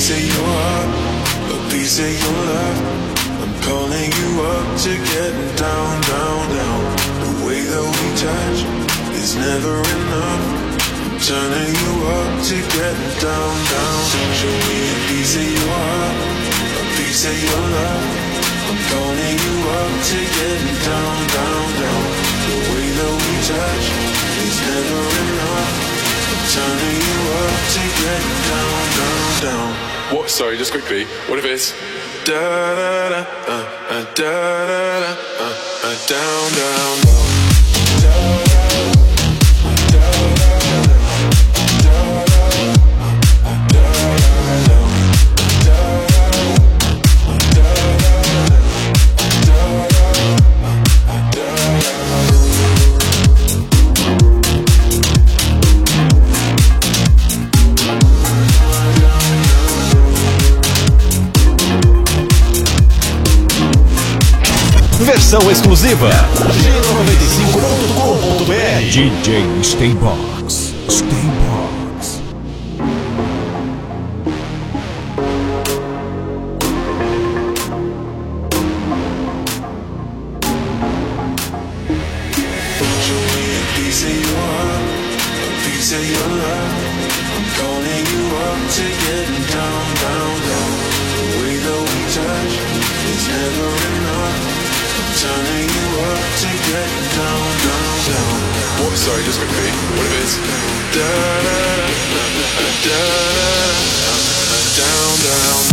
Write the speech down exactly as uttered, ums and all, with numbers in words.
piece of your heart, a piece of your love. I'm calling you up to getting down, down, down. The way that we touch is never enough. I'm turning you up to getting down, down. Show me a piece of your heart, a piece of your love. I'm calling you up to getting down, down, down. The way that we touch is never enough. I'm turning you up to getting down, down, down. What? Sorry, just quickly. What if it's da da da uh, uh, da da da uh, uh, down, down, down. Versão exclusiva G noventa e cinco ponto com ponto B R. D J Staybox. Staybox. Show me a piece of your heart, a piece of your love. I'm calling you up to getting down, down, down. The way that we touch is never enough. Turning you up to get down, down, down. what? Sorry, just quickly. What if it's da da da da da da down, down.